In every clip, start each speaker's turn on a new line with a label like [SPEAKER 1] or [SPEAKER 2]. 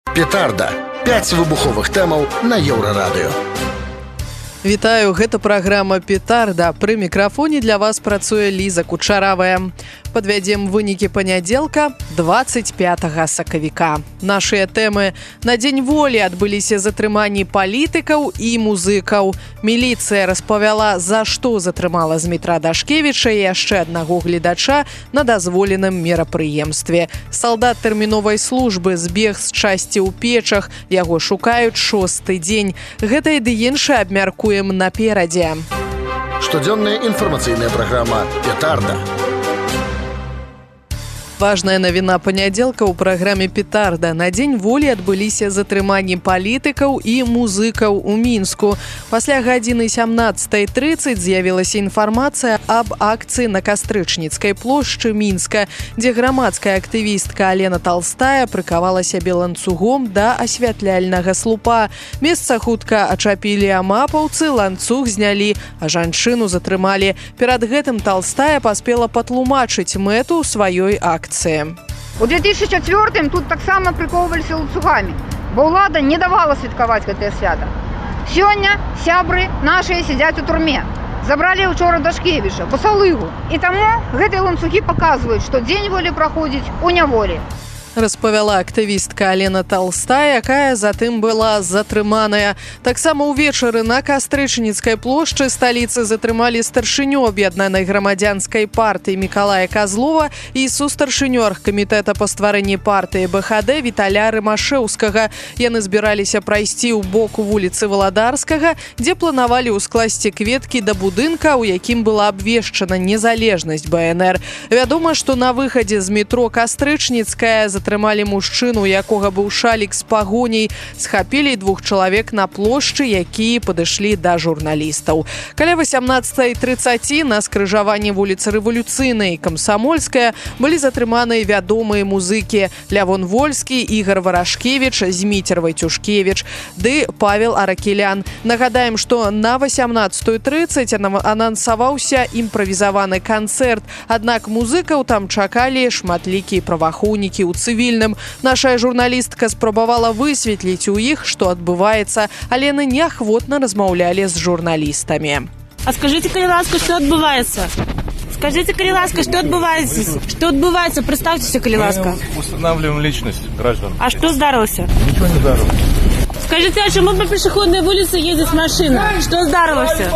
[SPEAKER 1] Петарда. 5 выбуховых тэмаў на Еўрарадыё.
[SPEAKER 2] Вітаю, гэта праграма «Петарда». Пры мікрафоне для вас працуе Ліза Кучаравая. Падвядзем вынікі панядзелка 25 сакавіка. Нашыя тэмы. На Дзень волі адбыліся затрыманні палітыкаў і музыкаў. Міліцыя распавяла, за што затрымала Змітра Дашкевіча і яшчэ аднаго гледача на дазволеным мерапрыемстве. Салдат тэрміновай службы збег з часці ў Печах. Яго шукаюць 6-й дзень. Гэта і ды іншае абмяркуем наперадзе.
[SPEAKER 1] Штодзённая інфармацыйная праграма «Петарда».
[SPEAKER 2] Важная навіна панядзелка ў праграме «Петарда». На Дзень волі адбыліся затрыманні палітыкаў і музыкаў у Мінску. Пасля гадзіны 17:30 з'явілася інфармацыя аб акцыі на Кастрычніцкай плошчы Мінска, дзе грамадская актывістка Алена Толстая прыкавала сябе ланцугом да асвятляльнага слупа. Месца хутка ачапілі амапаўцы, ланцуг знялі, а жанчыну затрымалі. Перад гэтым Толстая паспела патлумачыць мэту сваёй акцыі.
[SPEAKER 3] У 2004-м тут таксама прыковваліся ланцугамі, бо ўлада не давала святкаваць гэтае свята. Сёння сябры нашыя сядзяць у турме. Забралі учора Дашкевіча, басалыгу. І таму гэтыя ланцугі паказваюць, што Дзень волі праходзіць у няволі.
[SPEAKER 2] Распавяла актывістка Алена Толстая, якая затым была затрыманая. Таксама ўвечары на Кастрычніцкай плошчы сталіцы затрымалі старшыню аб'яднанай грамадзянскай партыі Мікалая Казлова і сустаршыню аргкамітэта па стварэнні партыі БХД Віталя Рымашэўскага. Яны збіраліся прайсці ў бок вуліцы Валадарскага, дзе планавалі ўскласці кветкі да будынка, у якім была абвешчана незалежнасць БНР. Вядома, што на выхадзе з метро Кастрычніцкая затрымалі мужчыну, у якога быў шалік з пагоняй, схапілі 2 чалавек на плошчы, якія падышлі да журналістаў. Каля 18:30 на скрыжаванні вуліцы Рэвалюцыйнай і Камсамольская былі затрыманыя вядомыя музыкі Лявон Вольскі, Ігар Варашкевіч, Зміцер Вайцюшкевіч ды Павел Аракелян. Нагадаем, што на 18:30 анансаваўся імправізаваны канцэрт, аднак музыкаў там чакалі шматлікія праваахоўнікі ў цывільным. Нашая журналістка спрабавала высветліць у іх, што адбываецца, але яны неахвотна размаўлялі з журналістамі.
[SPEAKER 4] А скажите, калі ласка, что отбывается? Скажите, калі ласка, что отбывается? Что отбывается? Представьтесь, калі ласка.
[SPEAKER 5] Мы устанавливаем личность граждан.
[SPEAKER 4] А что здарылася?
[SPEAKER 5] Ничего не здарылось.
[SPEAKER 4] Скажите, а чему по пешеходной улице едет машина? Что здарылася?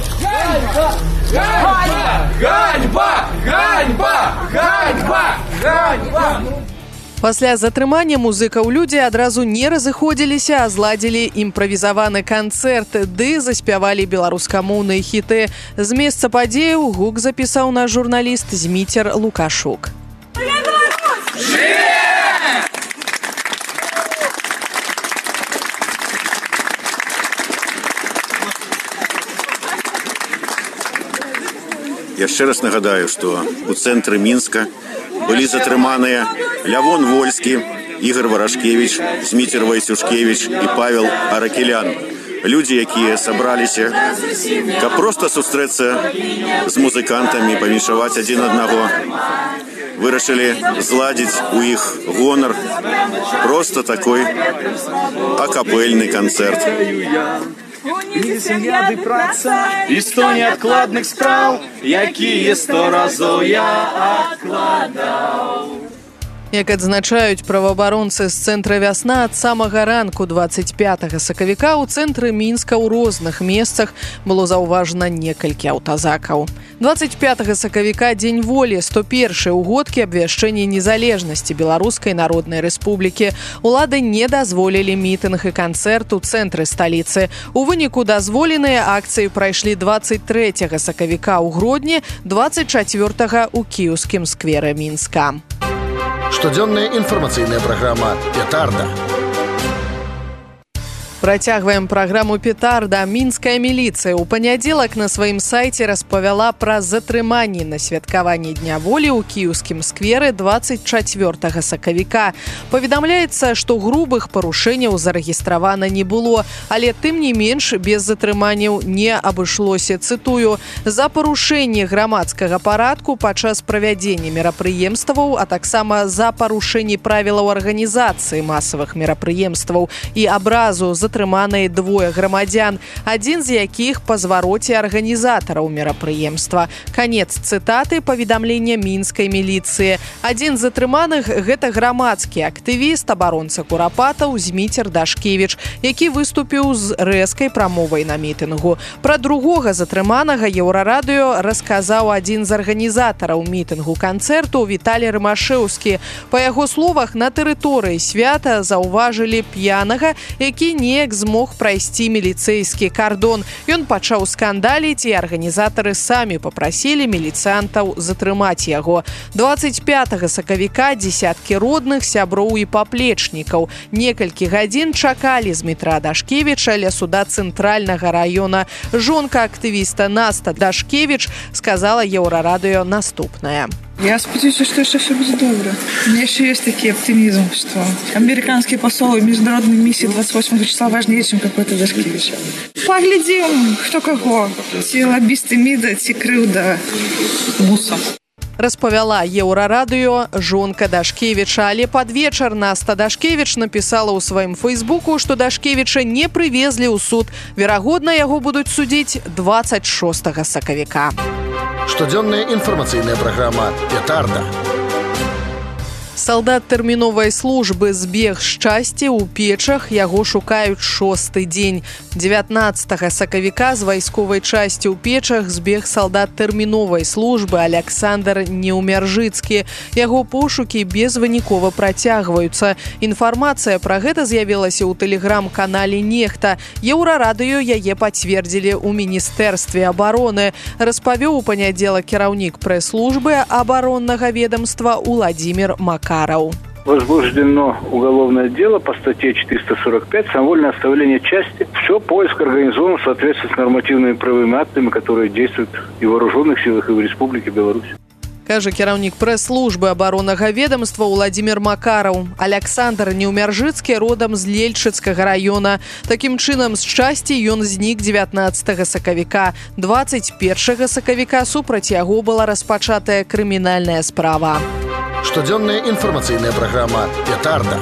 [SPEAKER 5] Ганьба! Ганьба! Ганьба! Ганьба! Ганьба!
[SPEAKER 2] Пасля затрымання музыкаў людзі адразу не разыходзіліся, а зладзілі імправізаваны канцэрт ды заспявалі беларускамоўныя хіты. З месца падзеяў гук запісаў наш журналіст Зміцер Лукашук.
[SPEAKER 6] Яшчэ раз нагадаю, што у цэнтры Мінска былі затрыманыя Лявон Вольскі, Ігар Варашкевіч, Зміцер Вайцюшкевіч і Павел Аракелян. Людзі, якія сабраліся, каб проста сустрэцца з музыкантамі, павіншаваць адзін аднаго. Вырашылі зладзіць у іх гонар, проста такой акапельны канцэрт.
[SPEAKER 7] Сям'я ды праца і 100 неадкладных спраў, якія 100 разоў я адкладаў.
[SPEAKER 2] Як адзначаюць праваабаронцы з цэнтра «Вясна», ад самага ранку 25 сакавіка ў цэнтры Мінска ў розных месцах было заўважана некалькі аўтазакаў. 25 сакавіка Дзень волі, 101-й угодкі абвяшчэння незалежнасці Беларускай Народнай Рэспублікі. Улады не дазволілі мітынг і канцэрт у цэнтры сталіцы. У выніку дазволеныя акцыі прайшлі 23 сакавіка ў Гродні, 24 у кіеўскім скверы Мінска.
[SPEAKER 1] Штодзённая інфармацыйная праграма «Петарда».
[SPEAKER 2] Працягваем праграму «Петарда». Мінская міліцыя ў панядзелак на сваім сайце распавяла пра затрыманні на святкаванні Дня волі ў кіеўскім скверы 24 сакавіка. Паведамляецца, што грубых парушэнняў зарэгістравана не было, але тым не менш без затрыманняў не абышлося. Цытую: «За парушэнне грамадскага парадку падчас правядзення мерапрыемстваў, а таксама за парушэнне правілаў арганізацыі масавых мерапрыемстваў і абразу затрыманыя двое грамадзян, адзін з якіх па звароце арганізатараў мерапрыемства». Канец цытаты паведамлення мінскай міліцыі. Адзін з затрыманых – гэта грамадскі актывіст, абаронца курапатаў Зміцер Дашкевіч, які выступіў з рэзкай прамовай на мітынгу. Пра другога затрыманага Еўрарадыё расказаў адзін з арганізатараў мітынгу канцэрту Віталій Рымашэўскі. Па яго словах, на тэрыторыі свята заўважылі п'янага, які неяк змог прайсці міліцэйскі кардон. Ён пачаў скандаліць, і арганізатары самі папрасілі міліцыянтаў затрымаць яго. 25 сакавіка дзесяткі родных, сяброў і паплечнікаў некалькі гадзін чакалі Змітра Дашкевіча ля суда цэнтральнага раёна. Жонка актывіста Наста Дашкевіч сказала Еўрарадыё наступнае.
[SPEAKER 8] Я сподіваюся, что еще все будет добро. У меня еще есть такой оптимизм, что американский посол и международные миссии 28 числа важнее, чем какой-то Дашкевич. Поглядим, кто кого. Ці лоббисты МИДа, ці крыўда МУСа.
[SPEAKER 2] Распавяла Еўрарадыё жонка Дашкевіча, але пад вечар Наста Дашкевіч напісала ў сваім фейсбуку, што Дашкевіча не прывезлі ў суд. Верагодна, яго будуць судзіць 26 сакавіка.
[SPEAKER 1] Штодзённая інфармацыйная праграма «Петарда».
[SPEAKER 2] Салдат тэрміновай службы збег з часці ў Печах, яго шукаюць 6-й дзень. 19 сакавіка з вайсковай часці ў Печах збег салдат тэрміновай службы Аляксандр Неўмяржыцкі. Яго пошукі безвынікова працягваюцца. Інфармацыя пра гэта з'явілася ў тэлеграм-канале «Нехта». Еўрарадыё яе пацвердзілі ў Міністэрстве абароны. Распавёў у панядзелак кіраўнік прэс-службы абароннага ведомства Уладзімір Макараў.
[SPEAKER 9] Возбуждено уголовное дело по статье 445 «Самовольное оставление части». Все, поиск организован в соответствии с нормативными правовыми актами, которые действуют и в вооруженных силах, и в Республике Беларусь.
[SPEAKER 2] Кажа кіраўнік прэс-службы абароннага ведомства Уладзімір Макараў. Аляксандр Неўмяржыцкі родам з Лельчыцкага раёна. Такім чынам, з часці ён знік 19 сакавіка. 21 сакавіка супраць яго была распачатая крымінальная справа.
[SPEAKER 1] Штодзённая інфармацыйная праграма «Петарда».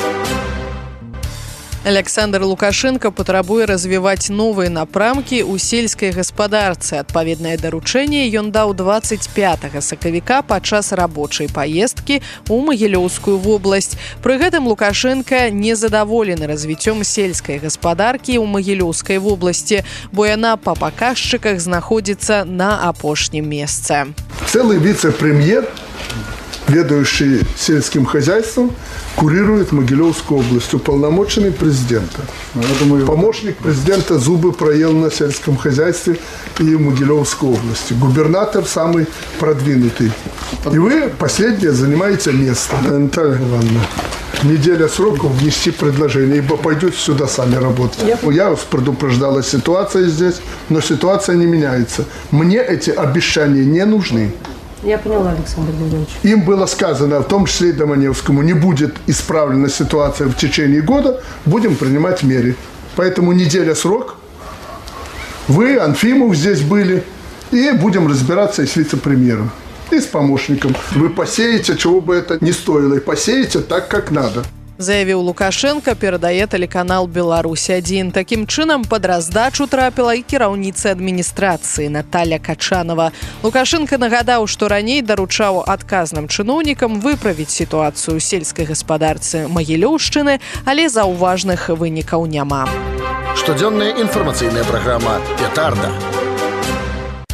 [SPEAKER 2] Александр Лукашенко патрабуе развіваць новыя напрамкі ў сельскай гаспадарцы. Адпаведнае даручэнне ён даў 25 сакавіка падчас рабочай паездкі ў Магілёўскую вобласць. Пры гэтым Лукашенко незадаволены развіццём сельскай гаспадаркі ў Магілёўскай вобласці, бо яна па паказчыках знаходзіцца на апошнім месцы.
[SPEAKER 10] Целый вице-премьер, ведающий сельским хозяйством, курирует Могилевскую область, уполномоченный президента. Помощник президента зубы проел на сельском хозяйстве и в Могилевской области. Губернатор самый продвинутый. И вы последнее занимаете место. Наталья Ивановна, неделя срока внести предложение, ибо пойдете сюда сами работать. Я вас предупреждала, ситуация здесь, но ситуация не меняется. Мне эти обещания не нужны.
[SPEAKER 11] Я поняла, Александр Григорьевич.
[SPEAKER 10] Им было сказано, в том числе и Доманевскому, не будет исправлена ситуация в течение года, будем принимать меры. Поэтому неделя срок. Вы, Анфимов, здесь были. И будем разбираться и с вице-премьером, и с помощником. Вы посеете, чего бы это ни стоило, и посеете так, как надо.
[SPEAKER 2] Заявіў Лукашенко, перадае тэлеканал «Беларусь-1». Такім чынам пад раздачу трапіла і кіраўніца адміністрацыі Наталья Качанова. Лукашенко нагадаў, што раней даручаў адказным чыноўнікам выправіць сітуацыю ў сельскай гаспадарцы Магілёўшчыны, але заўважных вынікаў няма.
[SPEAKER 1] Штодзённая інфармацыйная праграма «Петарда».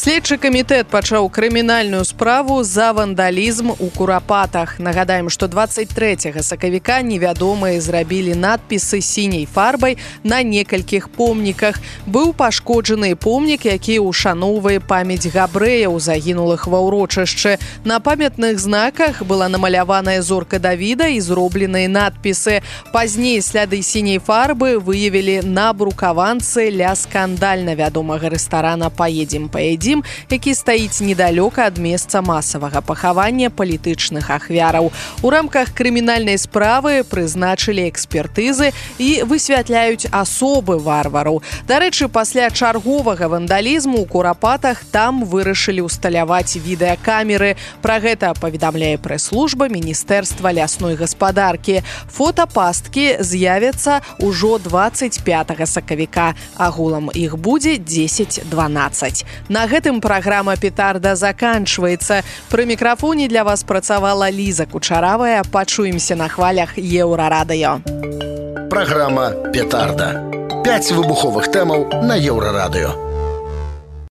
[SPEAKER 2] Следчы камітэт пачаў крымінальную справу за вандалізм у Курапатах. Нагадаем, што 23 сакавіка невядомыя зрабілі надпісы сіняй фарбай на некалькіх помніках. Быў пашкоджаны помнік, які ушаноўвае памяць габрэяў, загінулых ва ўрочышчы. На памятных знаках была намаляваная зорка Давіда і зробленыя надпісы. Пазней сляды сіняй фарбы выявілі на брукаванцы ля скандальна вядомага рэстарана «Паедзем, паедзім», які стаіць недалёка ад месца масавага пахавання палітычных ахвяраў. У рамках крымінальнай справы прызначылі экспертызы і высвятляюць асобы варвараў. Дарэчы, пасля чарговага вандалізму ў Курапатах там вырашылі ўсталяваць відэакамеры. Пра гэта паведамляе прэс-служба Міністэрства лясной гаспадаркі. Фотапасткі з'явяцца ўжо 25 сакавіка. Агулам іх будзе 10-12. На гэтым праграма «Петарда» заканчваецца. Пры мікрафоне для вас працавала Ліза Кучаравая. Пачуемся на хвалях Еўрарадыё.
[SPEAKER 1] Праграма «Петарда». 5 выбуховых тэмаў на Еўрарадыё.